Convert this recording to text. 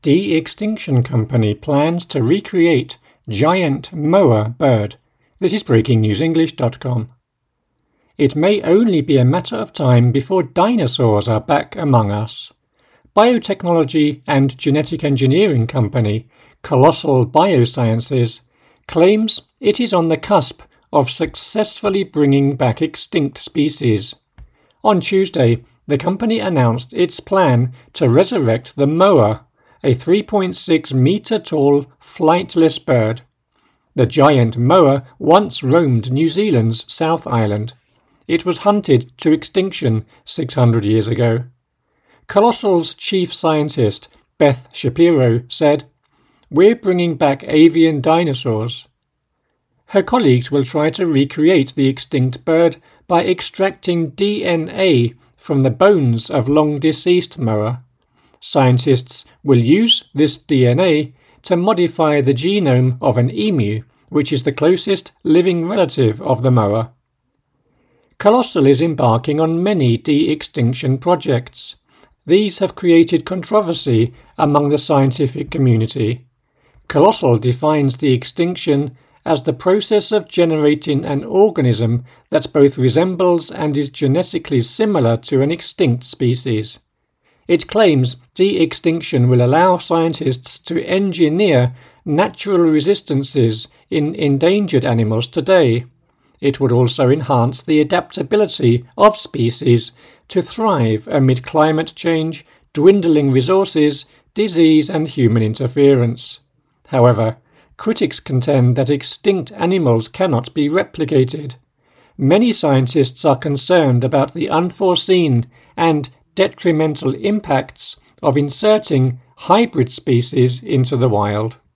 De-Extinction Company plans to recreate giant moa bird. This is breakingnewsenglish.com. It may only be a matter of time before dinosaurs are back among us. Biotechnology and genetic engineering company Colossal Biosciences claims it is on the cusp of successfully bringing back extinct species. On Tuesday, the company announced its plan to resurrect the moa, a 3.6-metre-tall flightless bird. The giant moa once roamed New Zealand's South Island. It was hunted to extinction 600 years ago. Colossal's chief scientist, Beth Shapiro, said, "We're bringing back avian dinosaurs." Her colleagues will try to recreate the extinct bird by extracting DNA from the bones of long-deceased moa. Scientists will use this DNA to modify the genome of an emu, which is the closest living relative of the moa. Colossal is embarking on many de-extinction projects. These have created controversy among the scientific community. Colossal defines de-extinction as the process of generating an organism that both resembles and is genetically similar to an extinct species. It claims de-extinction will allow scientists to engineer natural resistances in endangered animals today. It would also enhance the adaptability of species to thrive amid climate change, dwindling resources, disease and human interference. However, critics contend that extinct animals cannot be replicated. Many scientists are concerned about the unforeseen and detrimental impacts of inserting hybrid species into the wild.